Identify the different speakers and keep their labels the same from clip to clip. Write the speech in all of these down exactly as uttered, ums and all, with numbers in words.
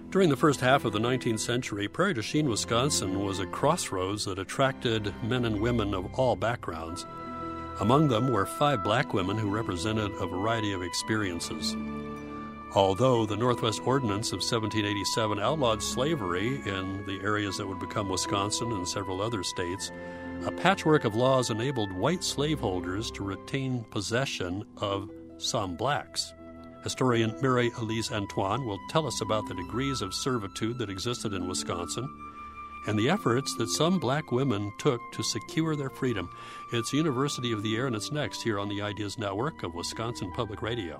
Speaker 1: During the first half of the nineteenth century, Prairie du Chien, Wisconsin was a crossroads that attracted men and women of all backgrounds. Among them were five black women who represented a variety of experiences. Although the Northwest Ordinance of seventeen eighty-seven outlawed slavery in the areas that would become Wisconsin and several other states, a patchwork of laws enabled white slaveholders to retain possession of some blacks. Historian Mary Elise Antoine will tell us about the degrees of servitude that existed in Wisconsin and the efforts that some black women took to secure their freedom. It's University of the Air, and it's next here on the Ideas Network of Wisconsin Public Radio.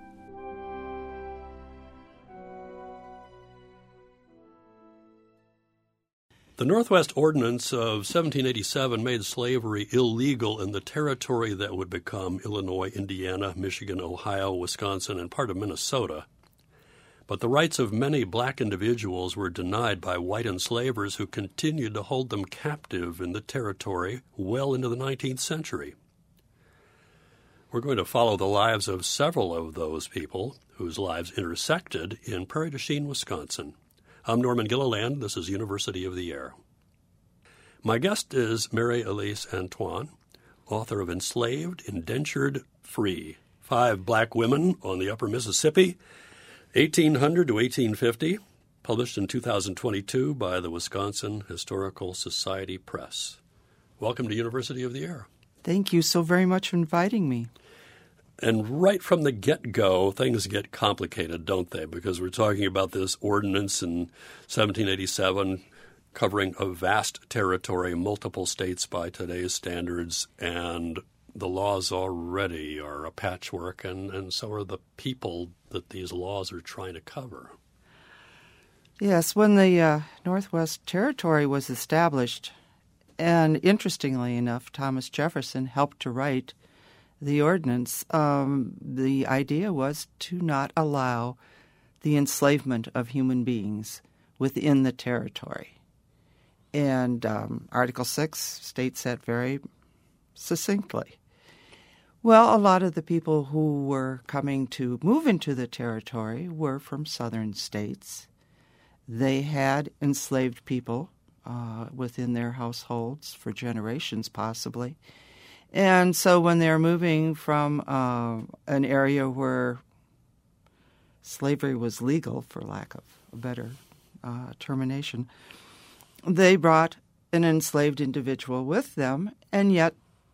Speaker 1: The Northwest Ordinance of seventeen eighty-seven made slavery illegal in the territory that would become Illinois, Indiana, Michigan, Ohio, Wisconsin, and part of Minnesota. But the rights of many black individuals were denied by white enslavers who continued to hold them captive in the territory well into the nineteenth century. We're going to follow the lives of several of those people whose lives intersected in Prairie du Chien, Wisconsin. I'm Norman Gilliland. This is University of the Air. My guest is Mary Elise Antoine, author of Enslaved, Indentured, Free, Five Black Women on the Upper Mississippi, eighteen hundred to eighteen fifty, published in two thousand twenty-two by the Wisconsin Historical Society Press. Welcome to University of the Air.
Speaker 2: Thank you so very much for inviting me.
Speaker 1: And right from the get-go, things get complicated, don't they? Because we're talking about this ordinance in seventeen eighty-seven covering a vast territory, multiple states by today's standards, and the laws already are a patchwork, and, and so are the people that these laws are trying to cover.
Speaker 2: Yes, when the uh, Northwest Territory was established, and interestingly enough, Thomas Jefferson helped to write the ordinance, um, the idea was to not allow the enslavement of human beings within the territory. And um, Article six states that very succinctly. Well, a lot of the people who were coming to move into the territory were from southern states. They had enslaved people uh, within their households for generations, possibly. And so when they're moving from uh, an area where slavery was legal, for lack of a better uh, termination, they brought an enslaved individual with them, and yet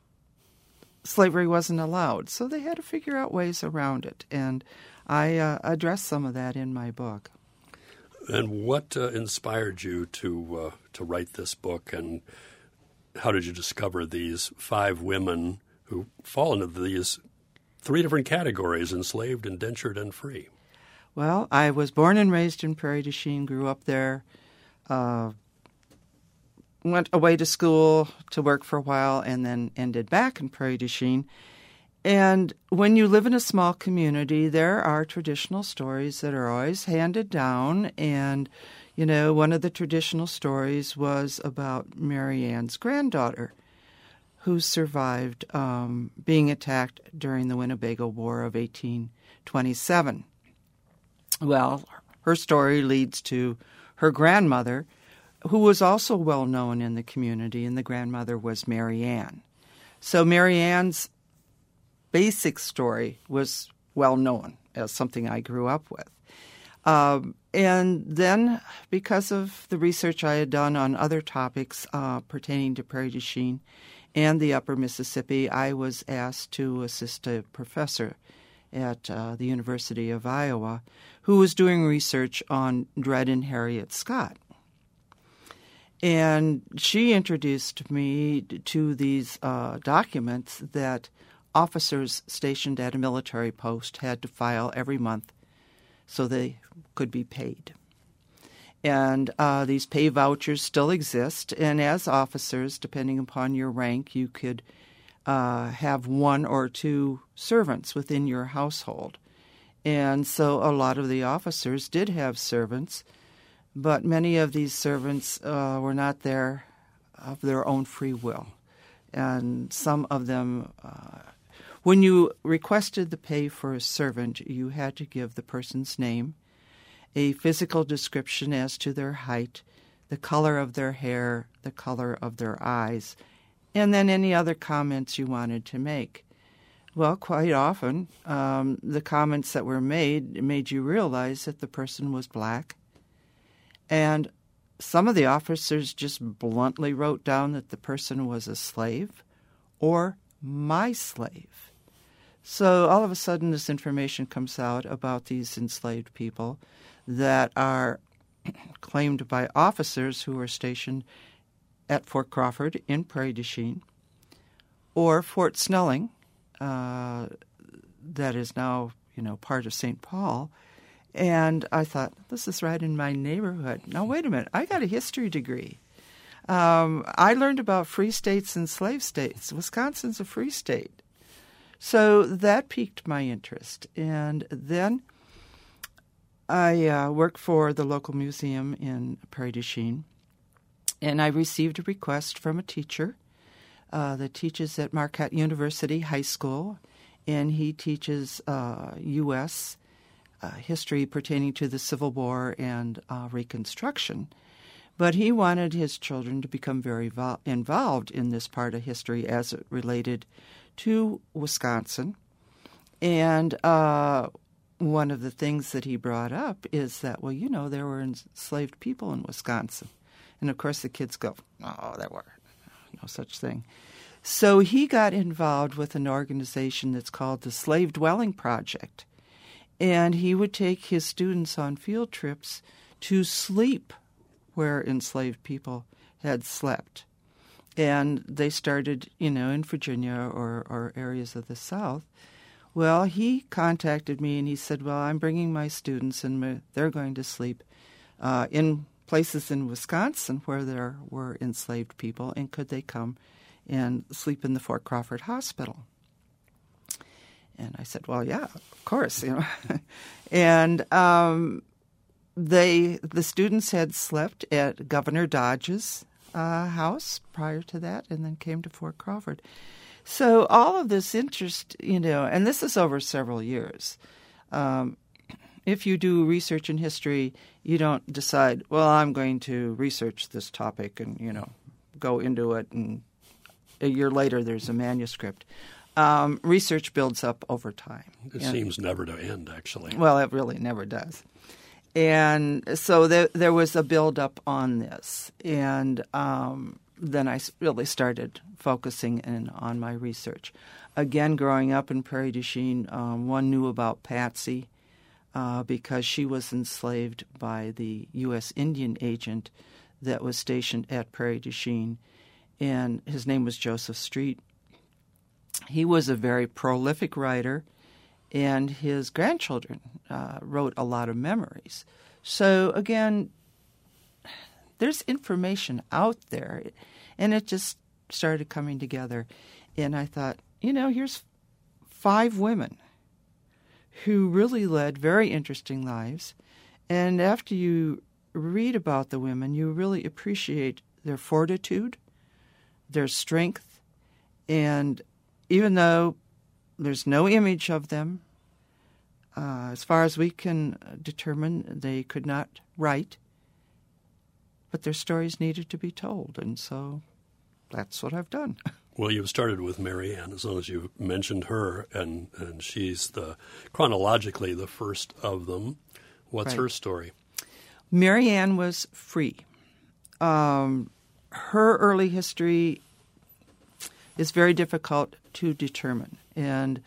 Speaker 2: slavery wasn't allowed. So they had to figure out ways around it, and I uh, address some of that in my book.
Speaker 1: And what uh, inspired you to uh, to write this book, and how did you discover these five women who fall into these three different categories, enslaved, indentured, and free?
Speaker 2: Well, I was born and raised in Prairie du Chien, grew up there, uh, went away to school to work for a while, and then ended back in Prairie du Chien. And when you live in a small community, there are traditional stories that are always handed down, and you know, one of the traditional stories was about Mary Ann's granddaughter, who survived um, being attacked during the Winnebago War of eighteen twenty-seven. Well, her story leads to her grandmother, who was also well known in the community, and the grandmother was Mary Ann. So Mary Ann's basic story was well known as something I grew up with. Um, and then, because of the research I had done on other topics uh, pertaining to Prairie du Chien and the Upper Mississippi, I was asked to assist a professor at uh, the University of Iowa who was doing research on Dred and Harriet Scott. And she introduced me to these uh, documents that officers stationed at a military post had to file every month so they could be paid. And uh, these pay vouchers still exist, and as officers, depending upon your rank, you could uh, have one or two servants within your household. And so a lot of the officers did have servants, but many of these servants uh, were not there of their own free will. And some of them, uh, when you requested the pay for a servant, you had to give the person's name a physical description as to their height, the color of their hair, the color of their eyes, and then any other comments you wanted to make. Well, quite often, um, the comments that were made made you realize that the person was black. And some of the officers just bluntly wrote down that the person was a slave or my slave. So all of a sudden this information comes out about these enslaved people that are claimed by officers who are stationed at Fort Crawford in Prairie du Chien or Fort Snelling, uh, that is now, you know, part of Saint Paul. And I thought, this is right in my neighborhood. Now, wait a minute. I got a history degree. Um, I learned about free states and slave states. Wisconsin's a free state. So that piqued my interest. And then I uh, worked for the local museum in Prairie du Chien, and I received a request from a teacher uh, that teaches at Marquette University High School, and he teaches uh, U S Uh, history pertaining to the Civil War and uh, Reconstruction. But he wanted his children to become very vo- involved in this part of history as it related to Wisconsin. And uh, one of the things that he brought up is that, well, you know, there were enslaved people in Wisconsin. And, of course, the kids go, oh, there were no such thing. So he got involved with an organization that's called the Slave Dwelling Project. And he would take his students on field trips to sleep where enslaved people had slept. And they started, you know, in Virginia or, or areas of the South. Well, he contacted me and he said, well, I'm bringing my students and they're going to sleep uh, in places in Wisconsin where there were enslaved people, and could they come and sleep in the Fort Crawford Hospital? And I said, well, yeah, of course, you know. and um, they, the students had slept at Governor Dodge's uh, house prior to that, and then came to Fort Crawford. So all of this interest, you know, and this is over several years. Um, if you do research in history, you don't decide, well, I'm going to research this topic and, you know, go into it, and a year later there's a manuscript. Um, research builds up over time.
Speaker 1: It
Speaker 2: and,
Speaker 1: seems never to end, actually.
Speaker 2: Well, it really never does. And so there, there was a build-up on this. And um, then I really started focusing in on my research. Again, growing up in Prairie du Chien, um, one knew about Patsy uh, because she was enslaved by the U S Indian agent that was stationed at Prairie du Chien. And his name was Joseph Street. He was a very prolific writer, and his grandchildren uh, wrote a lot of memories. So, again, there's information out there, and it just started coming together. And I thought, you know, here's five women who really led very interesting lives. And after you read about the women, you really appreciate their fortitude, their strength, and even though there's no image of them, uh, as far as we can determine, they could not write, but their stories needed to be told, and so that's what I've done.
Speaker 1: Well, you've started with Mary Ann, as long as you mentioned her, and, and she's the chronologically the first of them. What's
Speaker 2: Right.
Speaker 1: her story?
Speaker 2: Mary Ann was free. Um, her early history is very difficult to determine. And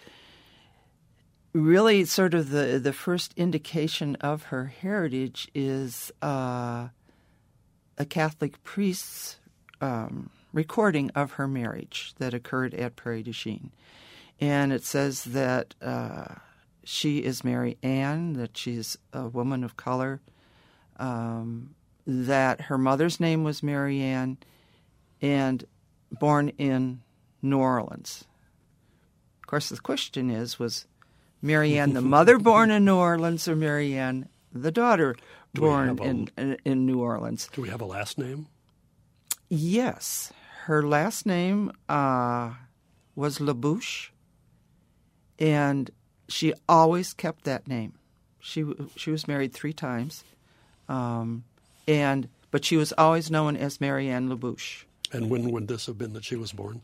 Speaker 2: really sort of the, the first indication of her heritage is uh, a Catholic priest's um, recording of her marriage that occurred at Prairie du Chien. And it says that uh, she is Mary Ann, that she's a woman of color, um, that her mother's name was Mary Ann, and born in New Orleans. Of course, the question is, was Mary Ann the mother born in New Orleans, or Mary Ann the daughter born
Speaker 1: a,
Speaker 2: in, in in New Orleans?
Speaker 1: Do we have a last name?
Speaker 2: Yes. Her last name uh, was LaBouche, and she always kept that name. She she was married three times, um, and but she was always known as Mary Ann LaBouche.
Speaker 1: And when would this have been that she was born?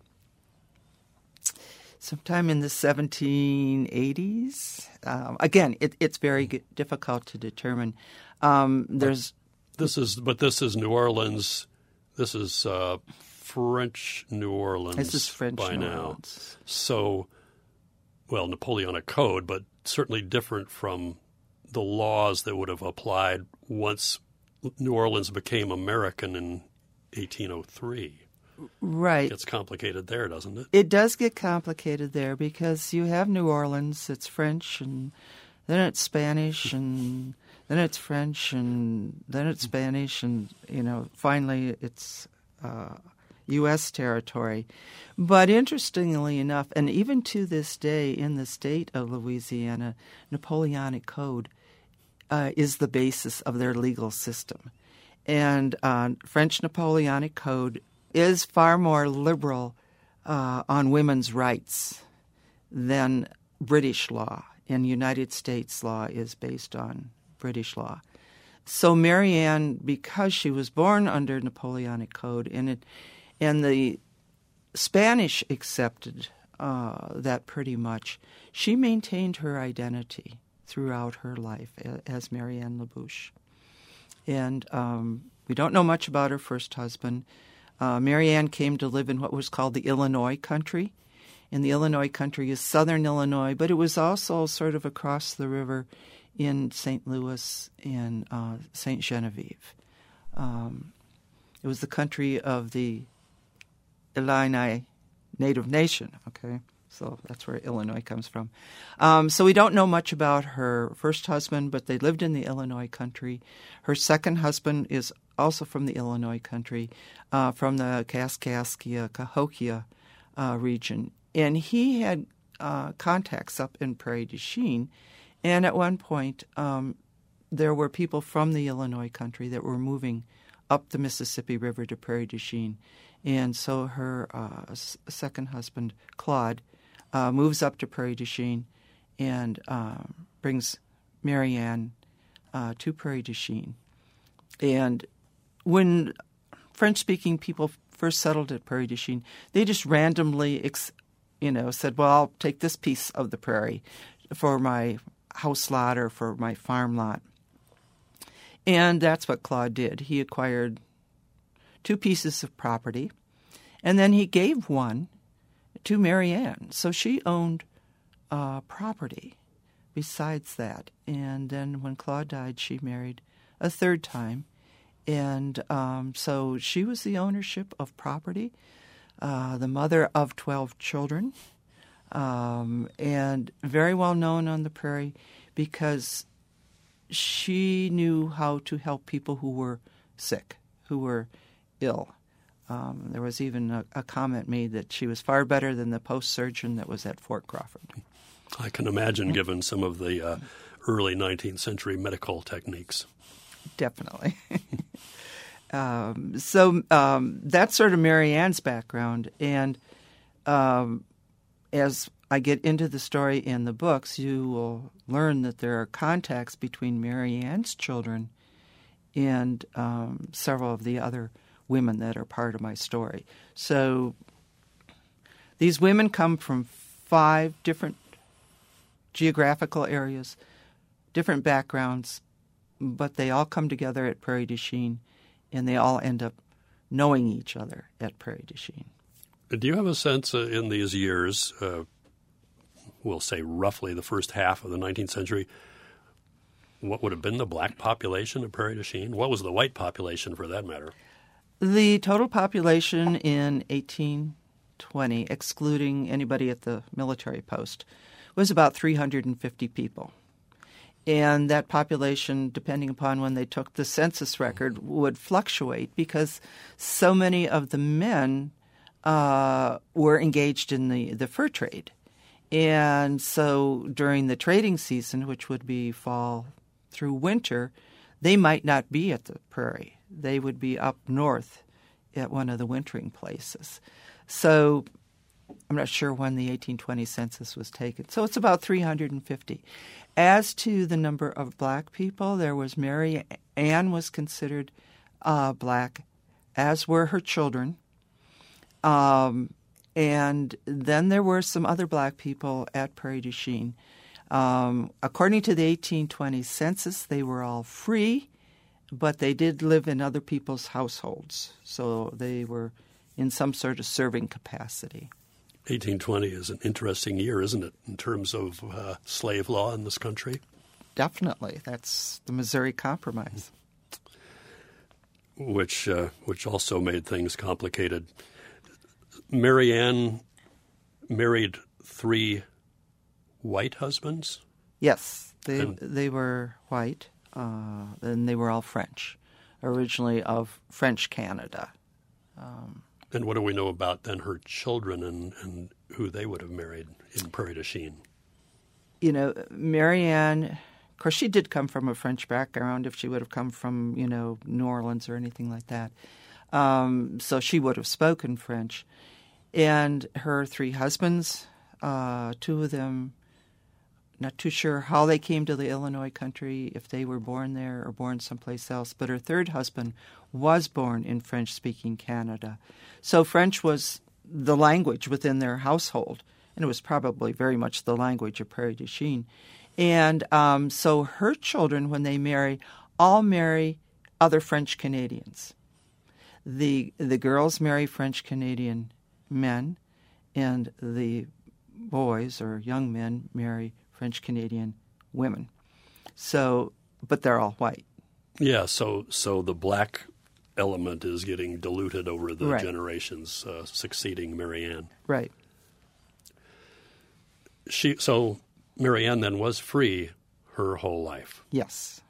Speaker 2: Sometime in the seventeen eighties. Um, again, it, it's very g- difficult to determine. Um, there's
Speaker 1: but this is, but this is New Orleans. This is uh, French New Orleans.
Speaker 2: This is French
Speaker 1: by
Speaker 2: New
Speaker 1: now.
Speaker 2: Orleans.
Speaker 1: So, well, Napoleonic Code, but certainly different from the laws that would have applied once New Orleans became American in eighteen oh three.
Speaker 2: Right.
Speaker 1: It gets complicated there, doesn't it?
Speaker 2: It does get complicated there because you have New Orleans, it's French, and then it's Spanish, and then it's French, and then it's Spanish, and, you know, finally it's uh, U S territory. But interestingly enough, and even to this day in the state of Louisiana, Napoleonic Code uh, is the basis of their legal system. And uh, French Napoleonic Code is far more liberal uh, on women's rights than British law, and United States law is based on British law. So Mary Ann, because she was born under Napoleonic Code, and it, and the Spanish accepted uh, that pretty much, she maintained her identity throughout her life as Mary Ann LaBouche. And um, we don't know much about her first husband. Uh, Mary Ann came to live in what was called the Illinois country. And the Illinois country is southern Illinois, but it was also sort of across the river in Saint Louis and uh, Saint Genevieve. Um, it was the country of the Illini Native Nation, okay? So that's where Illinois comes from. Um, so we don't know much about her first husband, but they lived in the Illinois country. Her second husband is also from the Illinois country, uh, from the Kaskaskia, Cahokia uh, region. And he had uh, contacts up in Prairie du Chien. And at one point, um, there were people from the Illinois country that were moving up the Mississippi River to Prairie du Chien. And so her uh, s- second husband, Claude, uh, moves up to Prairie du Chien and um, brings Mary Ann uh, to Prairie du Chien. And when French-speaking people first settled at Prairie du Chien, they just randomly, ex- you know, said, well, I'll take this piece of the prairie for my house lot or for my farm lot. And that's what Claude did. He acquired two pieces of property, and then he gave one to Mary Ann. So she owned uh, property besides that. And then when Claude died, she married a third time. And um, so she was the ownership of property, uh, the mother of twelve children, um, and very well known on the prairie because she knew how to help people who were sick, who were ill. Um, there was even a, a comment made that she was far better than the post surgeon that was at Fort Crawford.
Speaker 1: I can imagine, given some of the uh, early nineteenth century medical techniques.
Speaker 2: Definitely. um, so um, that's sort of Mary Ann's background. And um, as I get into the story in the books, you will learn that there are contacts between Mary Ann's children and um, several of the other women that are part of my story. So these women come from five different geographical areas, different backgrounds, but they all come together at Prairie du Chien, and they all end up knowing each other at Prairie du Chien.
Speaker 1: Do you have a sense uh, in these years, uh, we'll say roughly the first half of the nineteenth century, what would have been the black population of Prairie du Chien? What was the white population, for that matter?
Speaker 2: The total population in eighteen twenty, excluding anybody at the military post, was about three hundred fifty people. And that population, depending upon when they took the census record, would fluctuate because so many of the men uh, were engaged in the, the fur trade. And so during the trading season, which would be fall through winter, they might not be at the prairie. They would be up north at one of the wintering places. So I'm not sure when the eighteen twenty census was taken. So it's about three hundred fifty. As to the number of black people, there was Mary Ann was considered uh, black, as were her children. Um, and then there were some other black people at Prairie du Chien. Um, according to the eighteen twenty census, they were all free, but they did live in other people's households. So they were in some sort of serving capacity.
Speaker 1: eighteen twenty is an interesting year, isn't it, in terms of uh, slave law in this country?
Speaker 2: Definitely. That's the Missouri Compromise.
Speaker 1: Which, uh, which also made things complicated. Mary Ann married three white husbands?
Speaker 2: Yes, they
Speaker 1: and,
Speaker 2: they were white, uh, and they were all French, originally of French Canada. Um,
Speaker 1: and what do we know about then her children and, and who they would have married in Prairie du Chien?
Speaker 2: You know, Mary Ann, of course, she did come from a French background. If she would have come from, you know, New Orleans or anything like that, um, so she would have spoken French. And her three husbands, uh, two of them. Not too sure how they came to the Illinois country, if they were born there or born someplace else. But her third husband was born in French-speaking Canada. So French was the language within their household, and it was probably very much the language of Prairie du Chien. And um, so her children, when they marry, all marry other French Canadians. The, the girls marry French Canadian men, and the boys or young men marry French Canadian women. So, but they're all white.
Speaker 1: Yeah, so so the black element is getting diluted over the
Speaker 2: right.
Speaker 1: generations uh, succeeding Mary Ann.
Speaker 2: Right.
Speaker 1: She so Mary Ann then was free her whole life.
Speaker 2: Yes.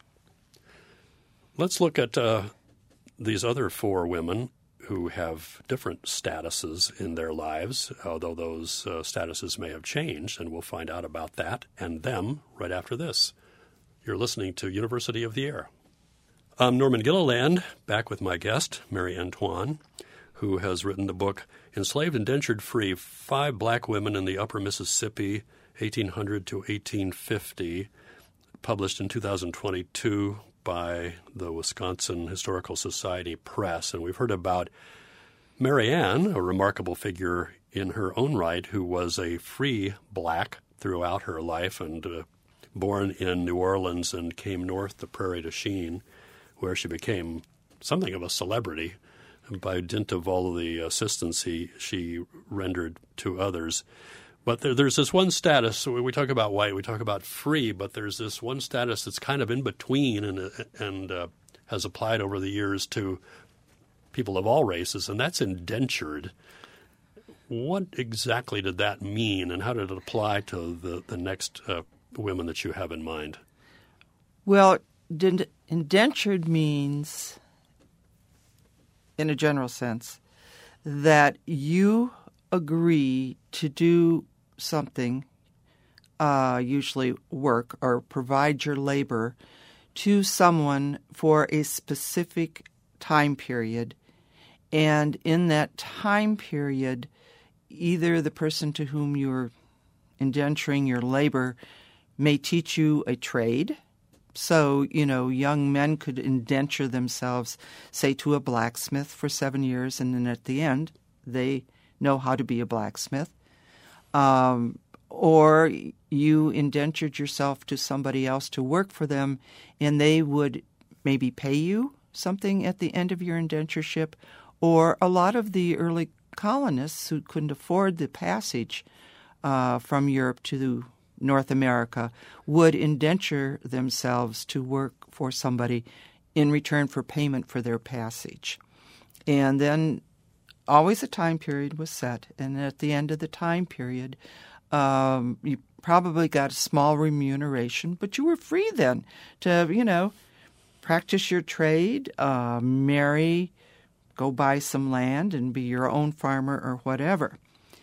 Speaker 1: Let's look at uh, these other four women who have different statuses in their lives, although those uh, statuses may have changed, and we'll find out about that and them right after this. You're listening to University of the Air. I'm Norman Gilliland, back with my guest, Mary Antoine, who has written the book Enslaved, Indentured, Free, Five Black Women in the Upper Mississippi, eighteen hundred to eighteen fifty, published in two thousand twenty-two by the Wisconsin Historical Society Press. And we've heard about Mary Ann, a remarkable figure in her own right, who was a free black throughout her life and uh, born in New Orleans and came north to Prairie du Chien, where she became something of a celebrity by dint of all of the assistance he, she rendered to others. But there, there's this one status, we talk about white, we talk about free, but there's this one status that's kind of in between and, and uh, has applied over the years to people of all races, and that's indentured. What exactly did that mean, and how did it apply to the, the next uh, women that you have in mind?
Speaker 2: Well, indentured means, in a general sense, that you agree to do something, uh, usually work or provide your labor to someone for a specific time period. And in that time period, either the person to whom you're indenturing your labor may teach you a trade. So, you know, young men could indenture themselves, say, to a blacksmith for seven years, and then at the end, they know how to be a blacksmith. Um, or you indentured yourself to somebody else to work for them, and they would maybe pay you something at the end of your indentureship. Or a lot of the early colonists who couldn't afford the passage uh, from Europe to North America would indenture themselves to work for somebody in return for payment for their passage. And then always a time period was set, and at the end of the time period, um, you probably got a small remuneration, but you were free then to, you know, practice your trade, uh, marry, go buy some land and be your own farmer or whatever.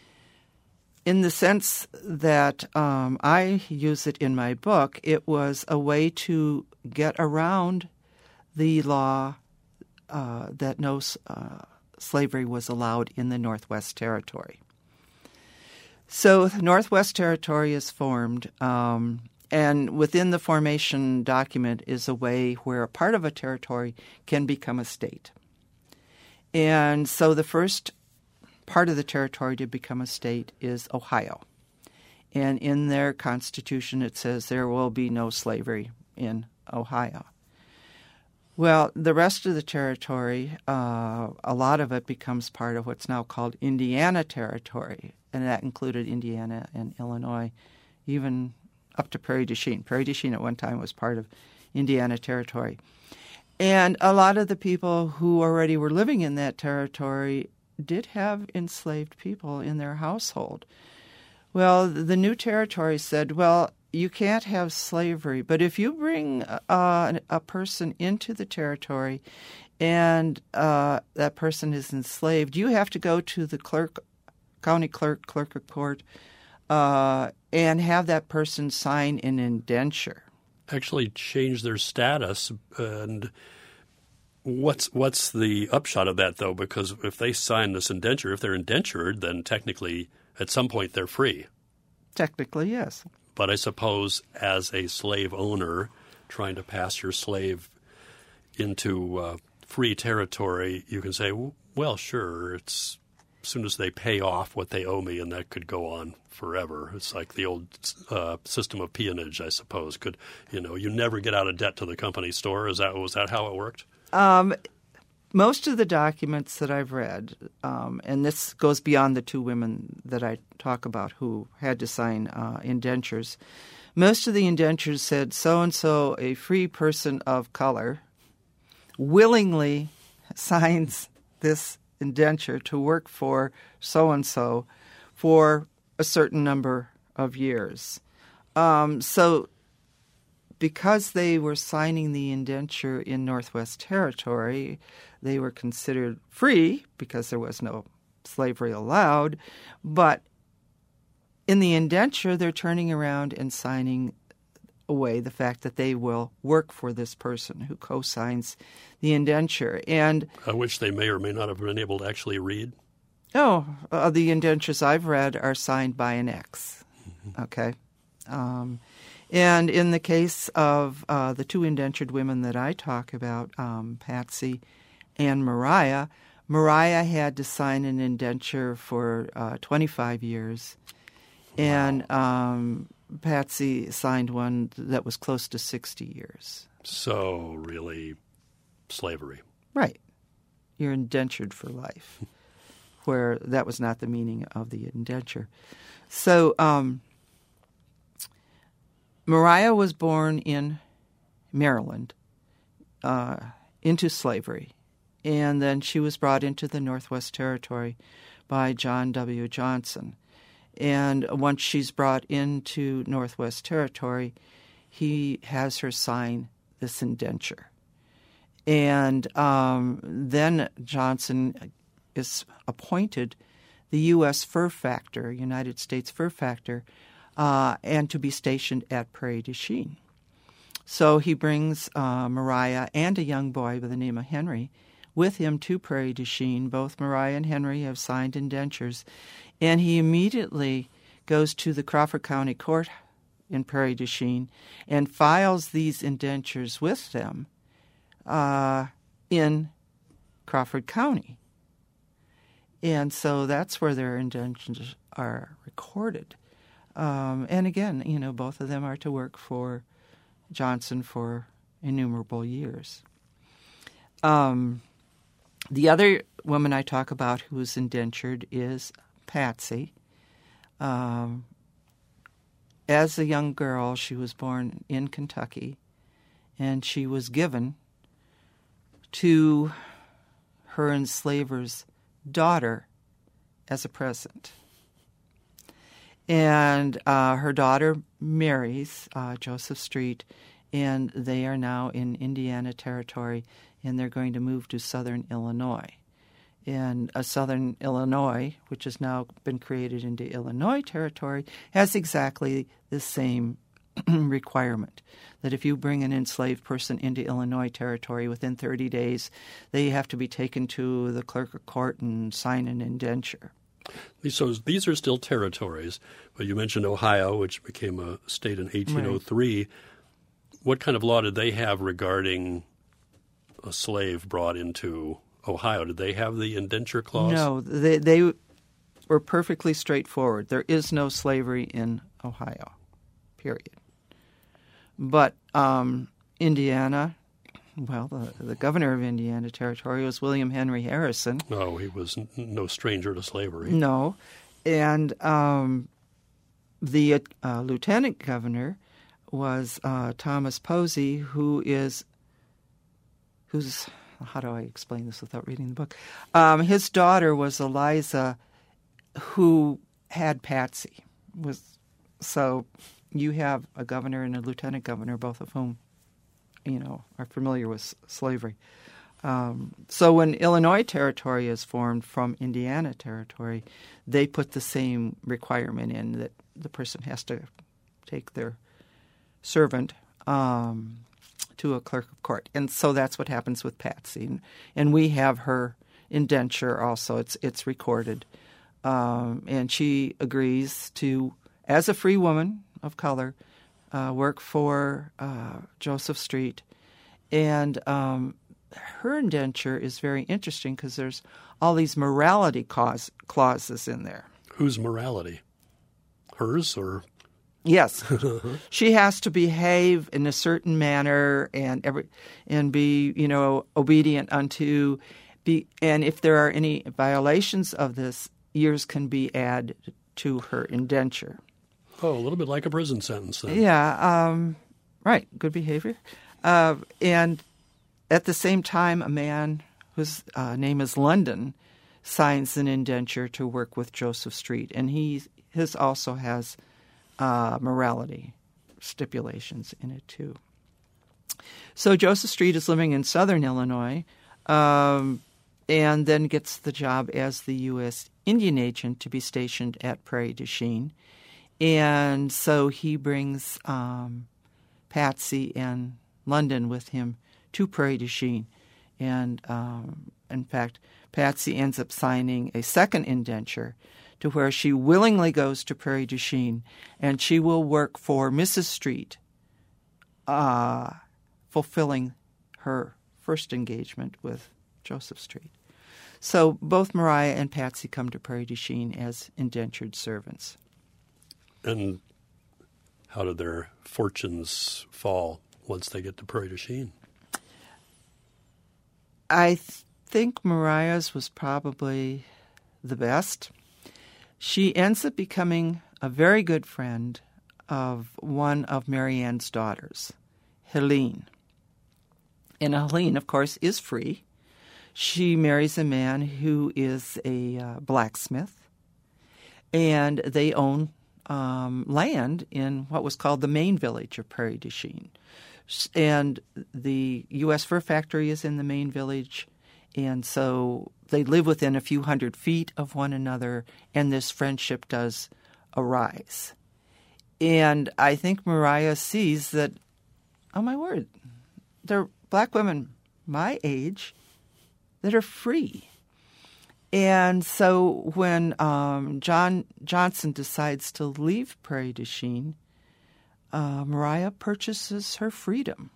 Speaker 2: In the sense that um, I use it in my book, it was a way to get around the law uh, that no uh, slavery was allowed in the Northwest Territory. So the Northwest Territory is formed, um, and within the formation document is a way where a part of a territory can become a state. And so the first part of the territory to become a state is Ohio. And in their constitution it says there will be no slavery in Ohio. Well, the rest of the territory, uh, a lot of it becomes part of what's now called Indiana Territory, and that included Indiana and Illinois, even up to Prairie du Chien. Prairie du Chien at one time was part of Indiana Territory. And a lot of the people who already were living in that territory did have enslaved people in their household. Well, the new territory said, well, you can't have slavery, but if you bring uh, a person into the territory and uh, that person is enslaved, you have to go to the clerk, county clerk, clerk of court, uh, and have that person sign an indenture.
Speaker 1: Actually change their status. And what's what's the upshot of that, though? Because if they sign this indenture, if they're indentured, then technically at some point they're free.
Speaker 2: Technically, yes.
Speaker 1: But I suppose as a slave owner trying to pass your slave into uh, free territory, you can say, well, sure, it's as soon as they pay off what they owe me, and that could go on forever. It's like the old uh, system of peonage, I suppose. Could you know, you never get out of debt to the company store. Is that was that how it worked?
Speaker 2: Um, most of the documents that I've read, um, and this goes beyond the two women that I talk about who had to sign uh, indentures, most of the indentures said so-and-so, a free person of color, willingly signs this indenture to work for so-and-so for a certain number of years. Um, so because they were signing the indenture in Northwest Territory, they were considered free because there was no slavery allowed. But in the indenture, they're turning around and signing away the fact that they will work for this person who co-signs the indenture. And
Speaker 1: uh, which they may or may not have been able to actually read?
Speaker 2: Oh, uh, the indentures I've read are signed by an X. Mm-hmm. Okay. Um, and in the case of uh, the two indentured women that I talk about, um, Patsy and Mariah, Mariah had to sign an indenture for uh, twenty-five years. Wow. And um, Patsy signed one that was close to sixty years.
Speaker 1: So really slavery.
Speaker 2: Right. You're indentured for life, where that was not the meaning of the indenture. So um, Mariah was born in Maryland uh, into slavery, and then she was brought into the Northwest Territory by John W. Johnson. And once she's brought into Northwest Territory, he has her sign this indenture. And um, then Johnson is appointed the U S fur factor, United States fur factor, uh, and to be stationed at Prairie du Chien. So he brings uh, Mariah and a young boy by the name of Henry with him to Prairie du Chien. Both Mariah and Henry have signed indentures, and he immediately goes to the Crawford County Court in Prairie du Chien and files these indentures with them uh, in Crawford County. And so that's where their indentures are recorded. Um, and again, you know, both of them are to work for Johnson for innumerable years. Um, the other woman I talk about who is indentured is Patsy. Um, as a young girl, she was born in Kentucky, and she was given to her enslaver's daughter as a present. And uh, her daughter marries uh, Joseph Street, and they are now in Indiana Territory, and they're going to move to southern Illinois. And uh, southern Illinois, which has now been created into Illinois Territory, has exactly the same requirement, that if you bring an enslaved person into Illinois Territory within thirty days, they have to be taken to the clerk of court and sign an indenture.
Speaker 1: So these are still territories, but you mentioned Ohio, which became a state in eighteen oh three. Right. What kind of law did they have regarding a slave brought into Ohio? Did they have the indenture clause?
Speaker 2: No, they, they were perfectly straightforward. There is no slavery in Ohio, period. But um, Indiana, well, the, the governor of Indiana Territory was William Henry Harrison.
Speaker 1: No, he was n- no stranger to slavery.
Speaker 2: No. And um, the uh, lieutenant governor was uh, Thomas Posey, who is, who's, how do I explain this without reading the book? Um, his daughter was Eliza, who had Patsy. Was so you have a governor and a lieutenant governor, both of whom, you know, are familiar with slavery. Um, so when Illinois Territory is formed from Indiana Territory, they put the same requirement in that the person has to take their servant um, to a clerk of court. And so that's what happens with Patsy. And, and we have her indenture also. It's it's recorded. Um, and she agrees to, as a free woman of color, uh, work for uh, Joseph Street. And um, her indenture is very interesting because there's all these morality cause, clauses in there.
Speaker 1: Whose morality? Hers or...
Speaker 2: Yes, she has to behave in a certain manner and every and be, you know, obedient unto. Be and if there are any violations of this, years can be added to her indenture.
Speaker 1: Oh, a little bit like a prison sentence, then.
Speaker 2: Yeah, um, right. Good behavior, uh, and at the same time, a man whose uh, name is London signs an indenture to work with Joseph Street, and he his also has. Uh, morality stipulations in it, too. So Joseph Street is living in southern Illinois um, and then gets the job as the U S Indian agent to be stationed at Prairie du Chien. And so he brings um, Patsy and London with him to Prairie du Chien. And, um, in fact, Patsy ends up signing a second indenture to where she willingly goes to Prairie du Chien, and she will work for Missus Street, uh, fulfilling her first engagement with Joseph Street. So both Mariah and Patsy come to Prairie du Chien as indentured servants.
Speaker 1: And how did their fortunes fall once they get to Prairie du Chien?
Speaker 2: I th- think Mariah's was probably the best. She ends up becoming a very good friend of one of Marianne's daughters, Helene. And Helene, of course, is free. She marries a man who is a uh, blacksmith, and they own um, land in what was called the main village of Prairie du Chien. And the U S Fur Factory is in the main village, and so they live within a few hundred feet of one another, and this friendship does arise. And I think Mariah sees that, oh my word, there are black women my age that are free. And so when um, John Johnson decides to leave Prairie du Chien, uh, Mariah purchases her freedom.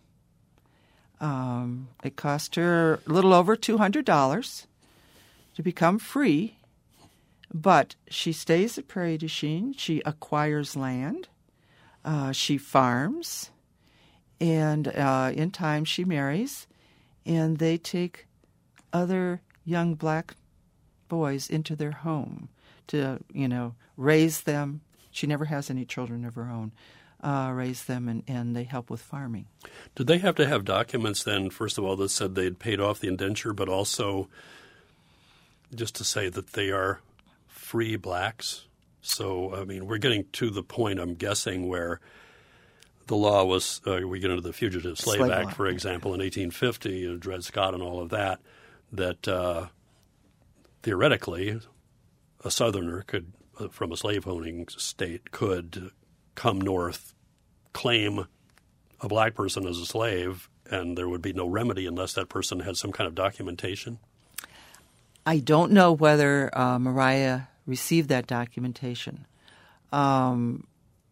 Speaker 2: Um, it cost her a little over two hundred dollars to become free, but she stays at Prairie du Chien. She acquires land. Uh, she farms. And uh, in time she marries, and they take other young black boys into their home to, you know, raise them. She never has any children of her own. Uh, raise them, and, and they help with farming.
Speaker 1: Did they have to have documents then, first of all, that said they'd paid off the indenture, but also just to say that they are free blacks? So, I mean, we're getting to the point, I'm guessing, where the law was, uh, we get into the Fugitive Slave, Slave Act, law. For example, in eighteen fifty, you know, Dred Scott and all of that, that uh, theoretically a Southerner could, uh, from a slave-owning state, could come north, claim a black person as a slave, and there would be no remedy unless that person had some kind of documentation?
Speaker 2: I don't know whether uh, Mariah received that documentation. Um,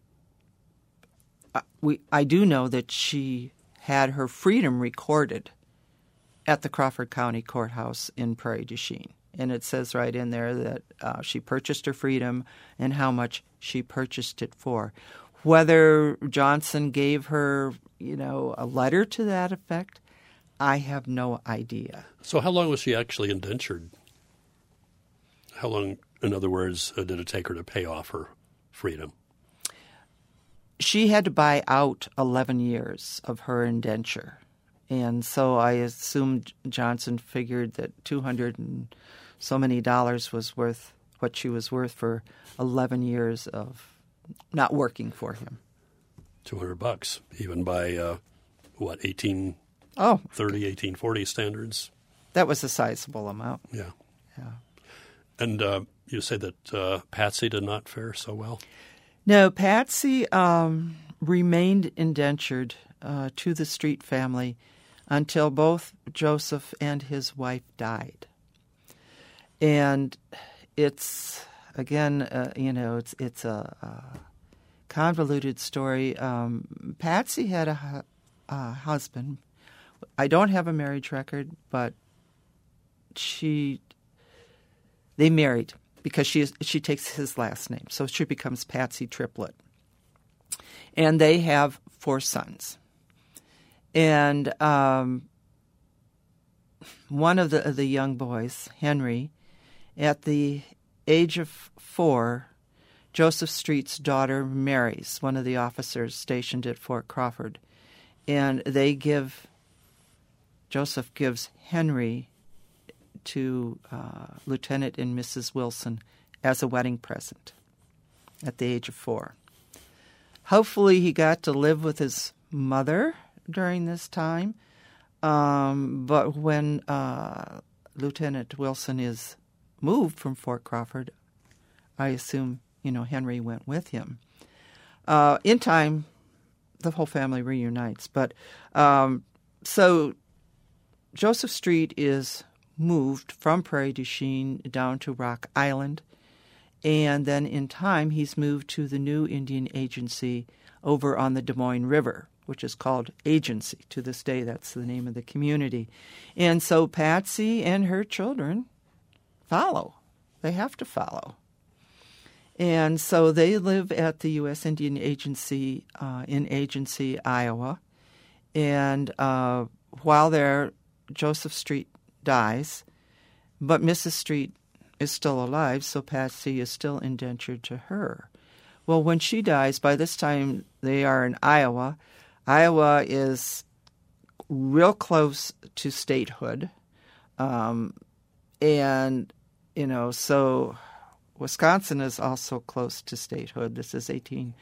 Speaker 2: we I do know that she had her freedom recorded at the Crawford County Courthouse in Prairie du Chien. And it says right in there that uh, she purchased her freedom and how much she purchased it for. Whether Johnson gave her, you know, a letter to that effect, I have no idea.
Speaker 1: So how long was she actually indentured? How long, in other words, uh, did it take her to pay off her freedom?
Speaker 2: She had to buy out eleven years of her indenture. And so I assumed Johnson figured that two hundred and so many dollars was worth what she was worth for eleven years of not working for him.
Speaker 1: two hundred bucks, even by, uh, what, eighteen
Speaker 2: Oh,
Speaker 1: thirty, eighteen forty standards?
Speaker 2: that was a sizable amount.
Speaker 1: Yeah.
Speaker 2: Yeah.
Speaker 1: And uh, you say that uh, Patsy did not fare so well?
Speaker 2: No, Patsy um, remained indentured uh, to the Street family until both Joseph and his wife died. And it's, again, uh, you know, it's it's a, a convoluted story. Um, Patsy had a, hu- a husband. I don't have a marriage record, but she, they married because she is, she takes his last name. So she becomes Patsy Triplett. And they have four sons. And um, one of the the young boys, Henry, at the age of four, Joseph Street's daughter marries one of the officers stationed at Fort Crawford. And they give, Joseph gives Henry to uh, Lieutenant and Missus Wilson as a wedding present at the age of four. Hopefully he got to live with his mother during this time. Um, but when uh, Lieutenant Wilson is moved from Fort Crawford, I assume, you know, Henry went with him. Uh, in time, the whole family reunites. But um, so Joseph Street is moved from Prairie du Chien down to Rock Island. And then in time, he's moved to the new Indian Agency over on the Des Moines River, which is called Agency. To this day, that's the name of the community. And so Patsy and her children follow. They have to follow. And so they live at the U S Indian Agency uh, in Agency, Iowa. And uh, while there, Joseph Street dies, but Missus Street is still alive, so Patsy is still indentured to her. Well, when she dies, by this time they are in Iowa. Iowa is real close to statehood. Um, and, you know, so Wisconsin is also close to statehood. This is eighteen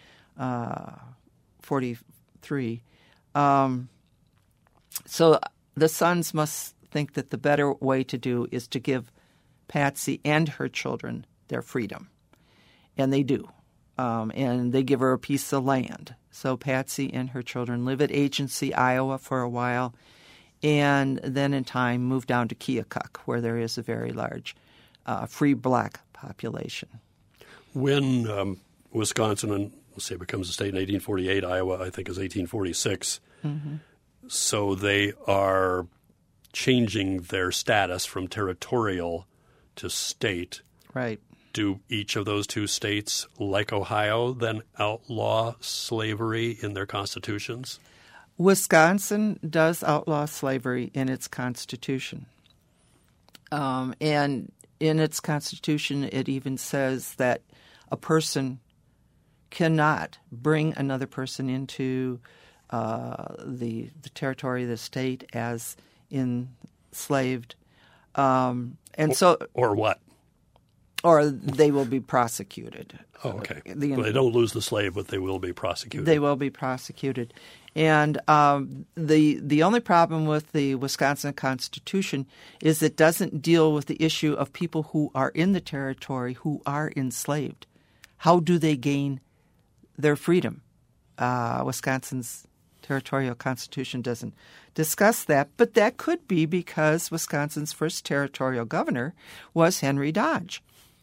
Speaker 2: forty-three. Um, so the sons must think that the better way to do is to give Patsy and her children their freedom. And they do. Um, and they give her a piece of land. So Patsy and her children live at Agency, Iowa for a while, and then in time move down to Keokuk, where there is a very large uh, free black population.
Speaker 1: When um, Wisconsin, and let's say, becomes a state in eighteen forty-eight, Iowa, I think, is eighteen forty-six, mm-hmm. So they are changing their status from territorial to state.
Speaker 2: Right.
Speaker 1: Do each of those two states, like Ohio, then outlaw slavery in their constitutions?
Speaker 2: Wisconsin does outlaw slavery in its constitution. Um, and in its constitution, it even says that a person cannot bring another person into uh, the, the territory of the state as enslaved. Um, and
Speaker 1: or,
Speaker 2: so,
Speaker 1: or what?
Speaker 2: Or they will be prosecuted.
Speaker 1: Oh, okay.
Speaker 2: Uh, the,
Speaker 1: well, they don't lose the slave, but they will be prosecuted.
Speaker 2: They will be prosecuted. And um, the the only problem with the Wisconsin Constitution is it doesn't deal with the issue of people who are in the territory who are enslaved. How do they gain their freedom? Uh, Wisconsin's territorial constitution doesn't discuss that, but that could be because Wisconsin's first territorial governor was Henry Dodge.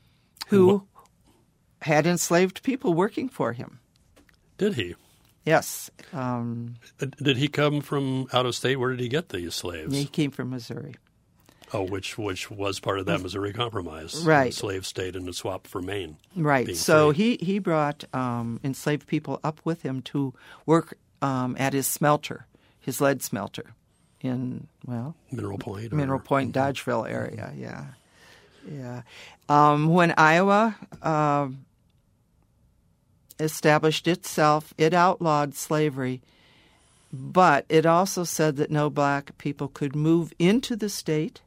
Speaker 2: who had enslaved people working for him.
Speaker 1: Did he?
Speaker 2: Yes. Um,
Speaker 1: did he come from out of state? Where did he get these slaves?
Speaker 2: He came from Missouri.
Speaker 1: Oh, which which was part of that Missouri Compromise.
Speaker 2: Right.
Speaker 1: The slave state and the swap for Maine.
Speaker 2: Right. So
Speaker 1: free.
Speaker 2: he, he brought um, enslaved people up with him to work um, at his smelter, his lead smelter in, well...
Speaker 1: Mineral Point. Or,
Speaker 2: Mineral Point, Dodgeville area, yeah. Yeah. Um, when Iowa uh, established itself, it outlawed slavery, but it also said that no black people could move into the state.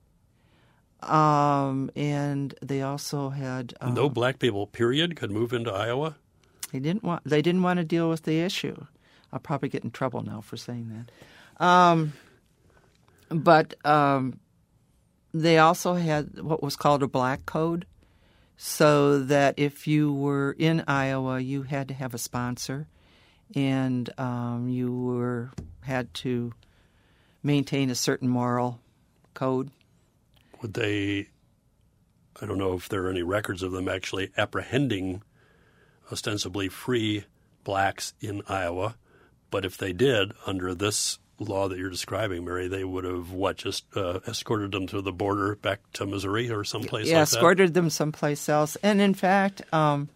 Speaker 2: Um, and they also had um,
Speaker 1: no black people, period, could move into Iowa.
Speaker 2: They didn't want. They didn't want to deal with the issue. I'll probably get in trouble now for saying that. Um, but um, they also had what was called a black code, so that if you were in Iowa, you had to have a sponsor, and um, you were had to maintain a certain moral code.
Speaker 1: Would they, I don't know if there are any records of them actually apprehending ostensibly free blacks in Iowa, but if they did, under this law that you're describing, Mary, they would have, what, just uh, escorted them to the border back to Missouri or someplace
Speaker 2: yeah,
Speaker 1: like that?
Speaker 2: Yeah, escorted them someplace else. And in fact, um,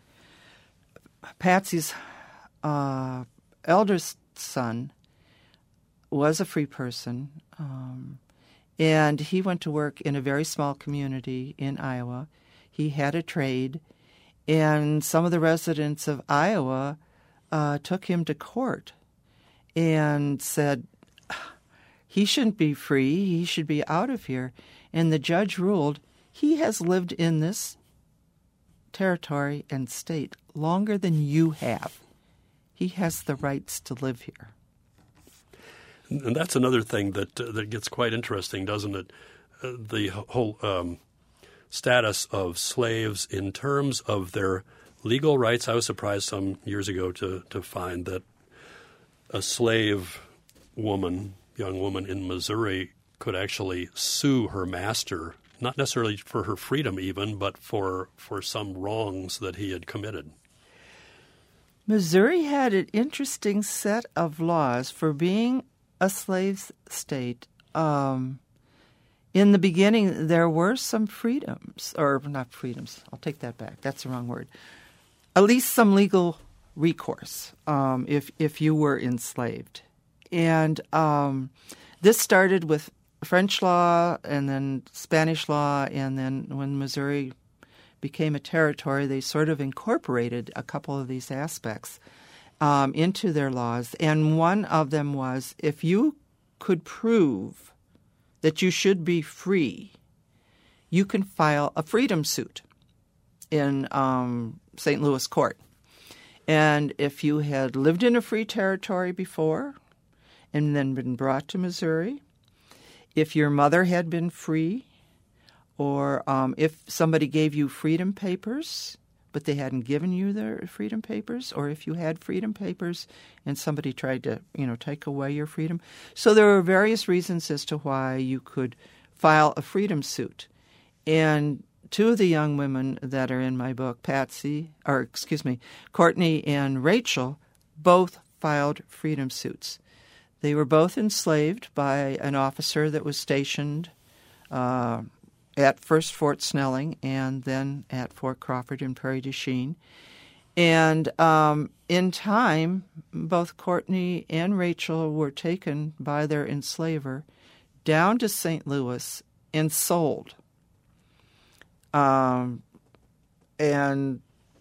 Speaker 2: Patsy's uh, eldest son was a free person, um and he went to work in a very small community in Iowa. He had a trade, and some of the residents of Iowa uh, took him to court and said he shouldn't be free, he should be out of here. And the judge ruled he has lived in this territory and state longer than you have. He has the rights to live here.
Speaker 1: And that's another thing that uh, that gets quite interesting, doesn't it? Uh, the whole um, status of slaves in terms of their legal rights. I was surprised some years ago to, to find that a slave woman, young woman in Missouri, could actually sue her master, not necessarily for her freedom even, but for, for some wrongs that he had committed.
Speaker 2: Missouri had an interesting set of laws for being a slave state. Um, in the beginning, there were some freedoms, or not freedoms, I'll take that back, that's the wrong word. At least some legal recourse um, if, if you were enslaved. And um, this started with French law and then Spanish law, and then when Missouri became a territory, they sort of incorporated a couple of these aspects Um, into their laws, and one of them was if you could prove that you should be free, you can file a freedom suit in um, Saint Louis court. And if you had lived in a free territory before and then been brought to Missouri, if your mother had been free, or um, if somebody gave you freedom papers but they hadn't given you their freedom papers, or if you had freedom papers and somebody tried to, you know, take away your freedom. So there were various reasons as to why you could file a freedom suit. And two of the young women that are in my book, Patsy, or excuse me, Courtney and Rachel, both filed freedom suits. They were both enslaved by an officer that was stationed uh, at first Fort Snelling and then at Fort Crawford in Prairie du Chien. And um, in time, both Courtney and Rachel were taken by their enslaver down to Saint Louis and sold. Um, and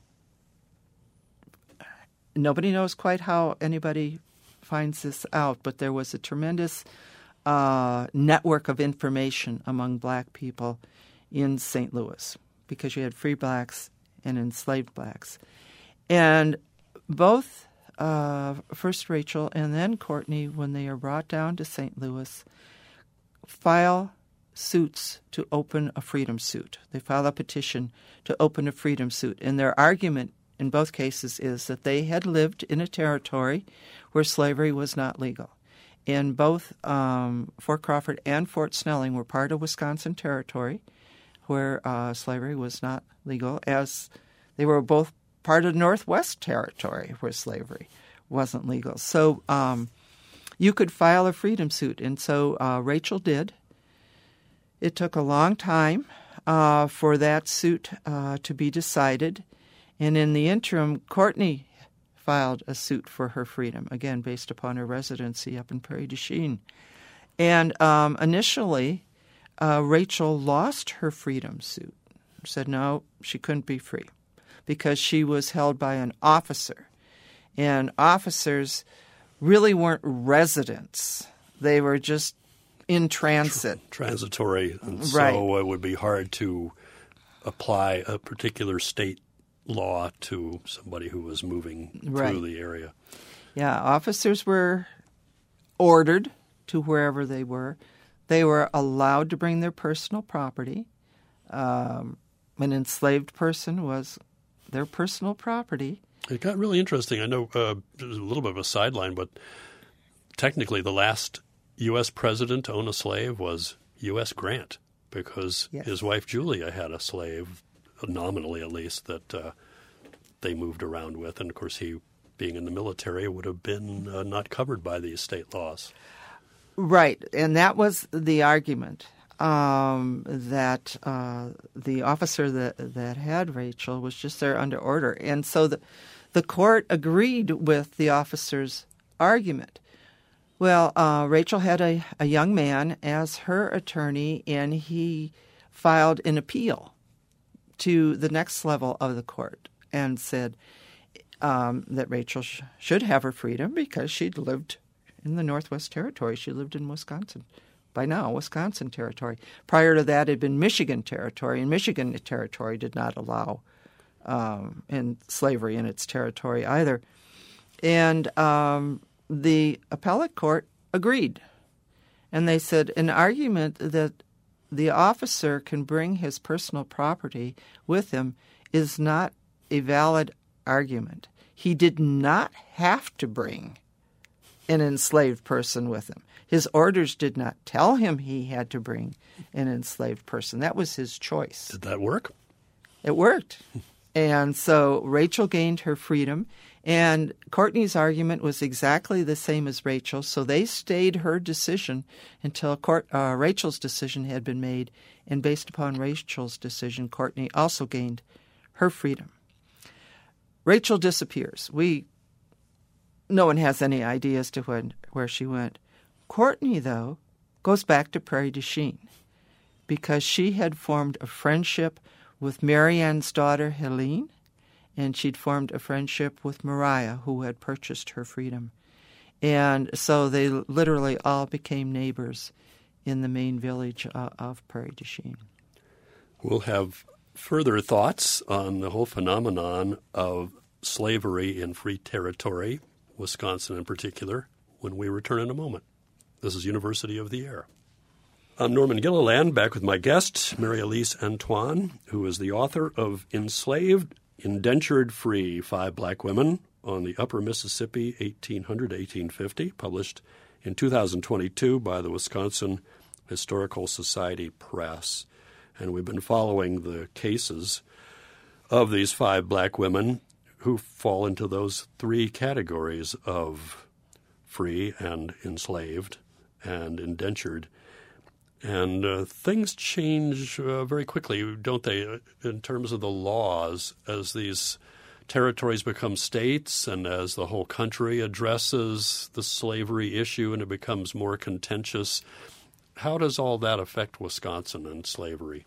Speaker 2: nobody knows quite how anybody finds this out, but there was a tremendous uh, network of information among black people in Saint Louis because you had free blacks and enslaved blacks. And both, uh, first Rachel and then Courtney, when they are brought down to Saint Louis, file suits to open a freedom suit. They file a petition to open a freedom suit. And their argument in both cases is that they had lived in a territory where slavery was not legal. And both um, Fort Crawford and Fort Snelling were part of Wisconsin Territory where uh, slavery was not legal, as they were both part of Northwest Territory where slavery wasn't legal. So um, you could file a freedom suit, and so uh, Rachel did. It took a long time uh, for that suit uh, to be decided, and in the interim, Courtney filed a suit for her freedom, again based upon her residency up in Prairie du Chien. And um, initially, uh, Rachel lost her freedom suit. Said no, she couldn't be free because she was held by an officer. And officers really weren't residents. They were just in transit.
Speaker 1: Transitory. And
Speaker 2: right.
Speaker 1: So it would be hard to apply a particular state law to somebody who was moving
Speaker 2: right.
Speaker 1: through the area.
Speaker 2: Yeah, officers were ordered to wherever they were. They were allowed to bring their personal property. Um, an enslaved person was their personal property.
Speaker 1: It got really interesting. I know uh, there's a little bit of a sideline, but technically the last U S president to own a slave was U S Grant because
Speaker 2: yes.
Speaker 1: his wife Julia had a slave, nominally at least, that uh, they moved around with. And, of course, he, being in the military, would have been uh, not covered by these state laws.
Speaker 2: Right. And that was the argument, um, that uh, the officer that, that had Rachel was just there under order. And so the, the court agreed with the officer's argument. Well, uh, Rachel had a, a young man as her attorney, and he filed an appeal to the next level of the court and said um, that Rachel sh- should have her freedom because she'd lived in the Northwest Territory. She lived in Wisconsin. By now, Wisconsin Territory. Prior to that, it had been Michigan Territory, and Michigan Territory did not allow um, in slavery in its territory either. And um, the appellate court agreed. And they said an argument that the officer can bring his personal property with him is not a valid argument. He did not have to bring an enslaved person with him. His orders did not tell him he had to bring an enslaved person. That was his choice.
Speaker 1: Did that work?
Speaker 2: It worked. And so Rachel gained her freedom, and Courtney's argument was exactly the same as Rachel's, so they stayed her decision until Court, uh, Rachel's decision had been made, and based upon Rachel's decision, Courtney also gained her freedom. Rachel disappears. We, no one has any idea as to when, where she went. Courtney, though, goes back to Prairie du Chien because she had formed a friendship with Marianne's daughter, Helene, and she'd formed a friendship with Mariah, who had purchased her freedom. And so they literally all became neighbors in the main village uh, of Prairie du Chien.
Speaker 1: We'll have further thoughts on the whole phenomenon of slavery in free territory, Wisconsin in particular, when we return in a moment. This is University of the Air. I'm Norman Gilliland, back with my guest, Mary Elise Antoine, who is the author of Enslaved, Indentured Free, Five Black Women on the Upper Mississippi, eighteen hundred to eighteen fifty, published in two thousand twenty-two by the Wisconsin Historical Society Press. And we've been following the cases of these five black women who fall into those three categories of free and enslaved and indentured. And uh, things change uh, very quickly, don't they, in terms of the laws as these territories become states and as the whole country addresses the slavery issue and it becomes more contentious. How does all that affect Wisconsin and slavery?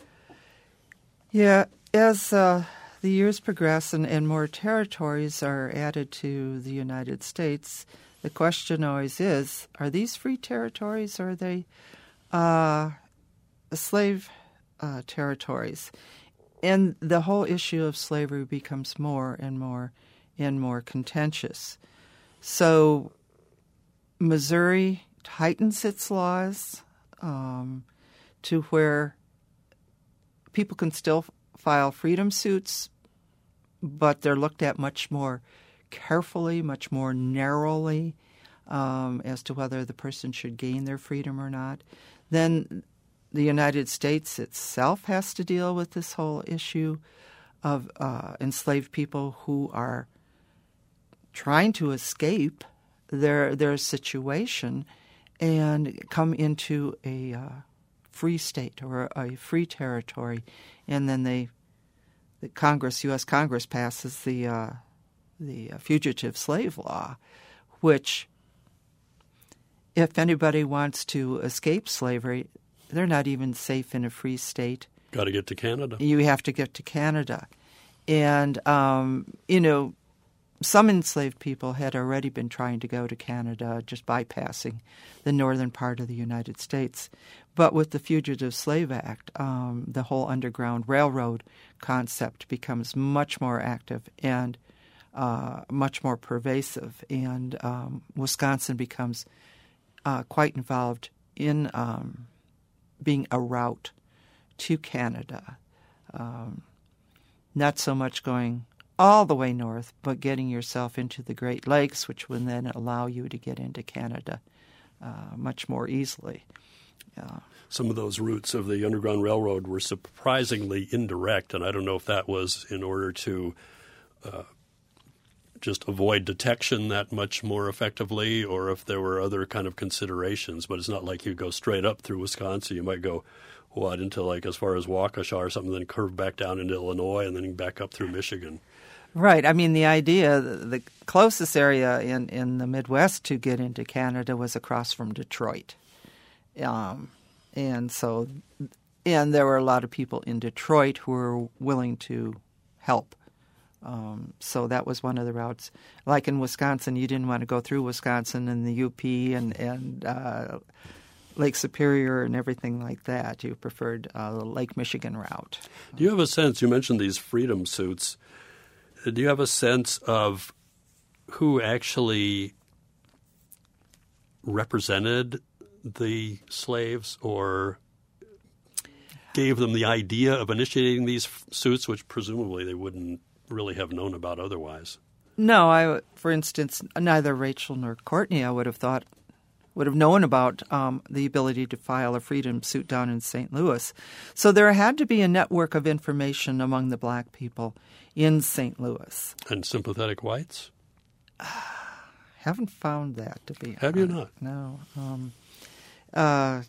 Speaker 2: Yeah, as uh, the years progress and, and more territories are added to the United States, the question always is, are these free territories or are they uh, slave uh, territories? And the whole issue of slavery becomes more and more and more contentious. So Missouri tightens its laws um, to where people can still file freedom suits, but they're looked at much more carefully, much more narrowly um, as to whether the person should gain their freedom or not. Then the United States itself has to deal with this whole issue of uh, enslaved people who are trying to escape their their situation and come into a uh, free state or a free territory, and then they, the Congress, U S Congress passes the uh, the fugitive slave law, which, if anybody wants to escape slavery, they're not even safe in a free state.
Speaker 1: Got to get to Canada.
Speaker 2: You have to get to Canada. And, um, you know, some enslaved people had already been trying to go to Canada, just bypassing the northern part of the United States. But with the Fugitive Slave Act, um, the whole Underground Railroad concept becomes much more active and uh, much more pervasive. And um, Wisconsin becomes uh, quite involved in um, being a route to Canada. Um, not so much going all the way north, but getting yourself into the Great Lakes, which would then allow you to get into Canada uh, much more easily. Uh,
Speaker 1: Some of those routes of the Underground Railroad were surprisingly indirect, and I don't know if that was in order to uh, just avoid detection that much more effectively, or if there were other kind of considerations. But it's not like you go straight up through Wisconsin. You might go, what, into like as far as Waukesha or something, then curve back down into Illinois and then back up through Michigan.
Speaker 2: Right. I mean, the idea, the, the closest area in, in the Midwest to get into Canada was across from Detroit. Um, and so, and there were a lot of people in Detroit who were willing to help. Um, so that was one of the routes. Like in Wisconsin, you didn't want to go through Wisconsin and the U P and, and uh, Lake Superior and everything like that. You preferred uh, the Lake Michigan route.
Speaker 1: Do you have a sense, you mentioned these freedom suits, do you have a sense of who actually represented the slaves or gave them the idea of initiating these suits, which presumably they wouldn't really have known about otherwise?
Speaker 2: No, I, for instance, neither Rachel nor Courtney, I would have thought, would have known about um, the ability to file a freedom suit down in Saint Louis. So there had to be a network of information among the black people in Saint Louis.
Speaker 1: And sympathetic whites?
Speaker 2: Haven't found that, to be honest.
Speaker 1: Have you not?
Speaker 2: No. Um, uh,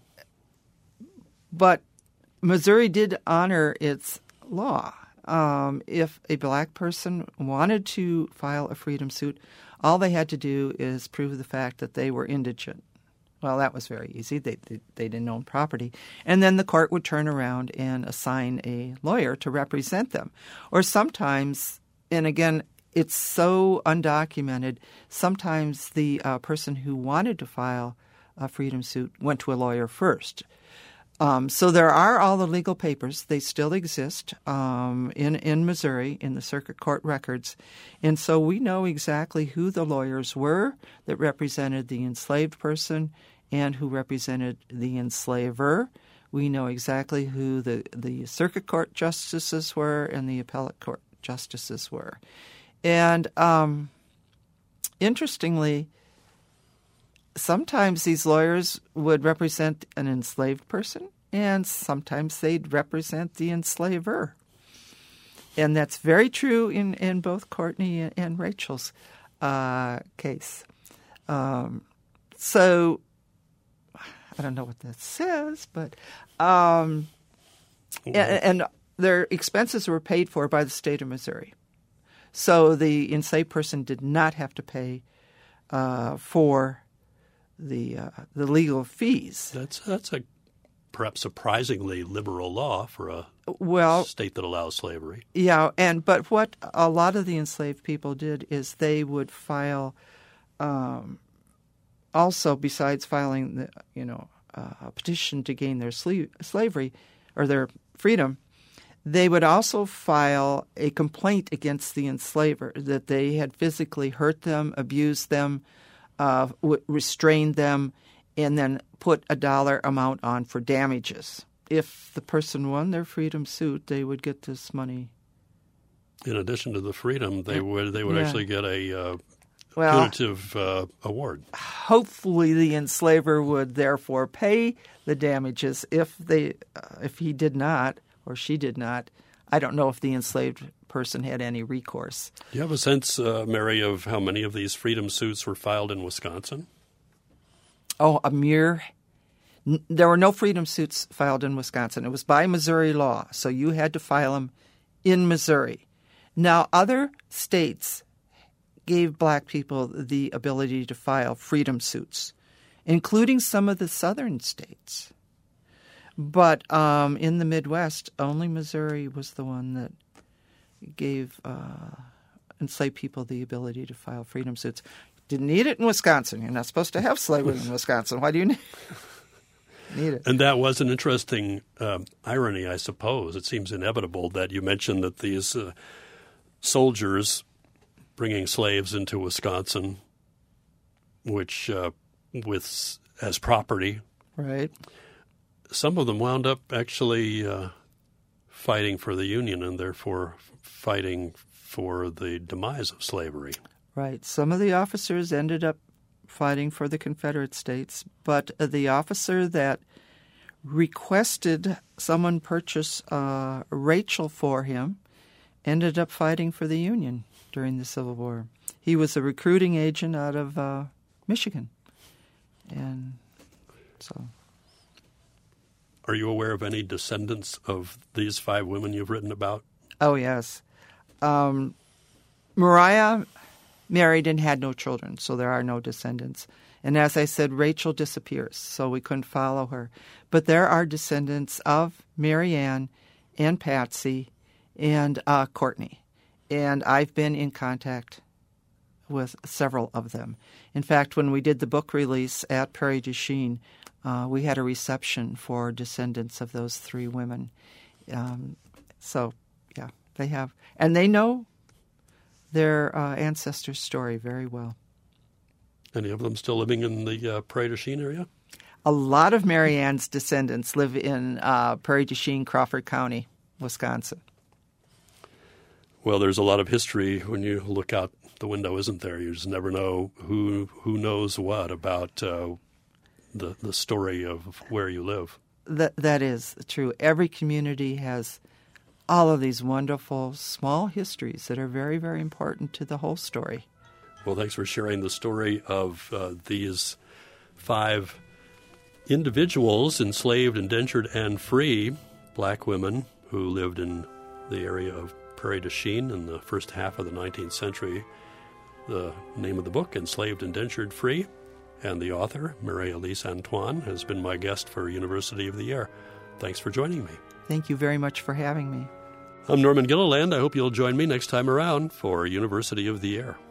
Speaker 2: but Missouri did honor its law. Um, if a black person wanted to file a freedom suit, all they had to do is prove the fact that they were indigent. Well, that was very easy. They, they they didn't own property. And then the court would turn around and assign a lawyer to represent them. Or sometimes, and again, it's so undocumented, sometimes the uh, person who wanted to file a freedom suit went to a lawyer first. Um, so there are all the legal papers. They still exist um, in, in Missouri in the circuit court records. And so we know exactly who the lawyers were that represented the enslaved person and who represented the enslaver. We know exactly who the, the circuit court justices were and the appellate court justices were. And um, interestingly, sometimes these lawyers would represent an enslaved person, and sometimes they'd represent the enslaver. And that's very true in, in both Courtney and Rachel's uh, case. Um, so I don't know what that says, but um, and, and their expenses were paid for by the state of Missouri. So the enslaved person did not have to pay uh, for the uh, the legal fees.
Speaker 1: That's that's a perhaps surprisingly liberal law for a
Speaker 2: well,
Speaker 1: state that allows slavery.
Speaker 2: Yeah, and but what a lot of the enslaved people did is they would file, um, also besides filing the you know uh, a petition to gain their sl- slavery or their freedom, they would also file a complaint against the enslaver that they had physically hurt them, abused them, Uh, w- restrain them, and then put a dollar amount on for damages. If the person won their freedom suit, they would get this money.
Speaker 1: In addition to the freedom, they would they would
Speaker 2: yeah.
Speaker 1: actually get a uh,
Speaker 2: well,
Speaker 1: punitive uh, award.
Speaker 2: Hopefully the enslaver would therefore pay the damages if they, uh, if he did not or she did not. I don't know if the enslaved person had any recourse.
Speaker 1: Do you have a sense, uh, Mary, of how many of these freedom suits were filed in Wisconsin?
Speaker 2: Oh, a mere... There were no freedom suits filed in Wisconsin. It was by Missouri law, so you had to file them in Missouri. Now, other states gave black people the ability to file freedom suits, including some of the southern states. But um, in the Midwest, only Missouri was the one that gave uh, enslaved people the ability to file freedom suits. Didn't need it in Wisconsin. You're not supposed to have slavery in Wisconsin. Why do you need need it?
Speaker 1: And that was an interesting uh, irony, I suppose. It seems inevitable that you mentioned that these uh, soldiers bringing slaves into Wisconsin, which uh, with as property,
Speaker 2: right?
Speaker 1: Some of them wound up actually uh, fighting for the Union and therefore fighting for the demise of slavery.
Speaker 2: Right. Some of the officers ended up fighting for the Confederate States, but the officer that requested someone purchase uh, Rachel for him ended up fighting for the Union during the Civil War. He was a recruiting agent out of uh, Michigan. And so...
Speaker 1: Are you aware of any descendants of these five women you've written about?
Speaker 2: Oh, yes. Um, Mariah married and had no children, so there are no descendants. And as I said, Rachel disappears, so we couldn't follow her. But there are descendants of Mary Ann and Patsy and uh, Courtney. And I've been in contact with several of them. In fact, when we did the book release at Prairie du Chien, uh, we had a reception for descendants of those three women. Um, so, yeah, they have. And they know their uh, ancestors' story very well.
Speaker 1: Any of them still living in the uh, Prairie du Chien area?
Speaker 2: A lot of Mary Ann's descendants live in uh, Prairie du Chien, Crawford County, Wisconsin.
Speaker 1: Well, there's a lot of history when you look out the window, isn't there? You just never know who who knows what about uh, the the story of where you live.
Speaker 2: That that is true. Every community has all of these wonderful small histories that are very, very important to the whole story.
Speaker 1: Well, thanks for sharing the story of uh, these five individuals, enslaved, indentured, and free black women who lived in the area of Prairie du Chien in the first half of the nineteenth century. The name of the book, Enslaved, Indentured, Free, and the author, Marie-Elise Antoine, has been my guest for University of the Air. Thanks for joining me.
Speaker 2: Thank you very much for having me.
Speaker 1: I'm Norman Gilliland. I hope you'll join me next time around for University of the Air.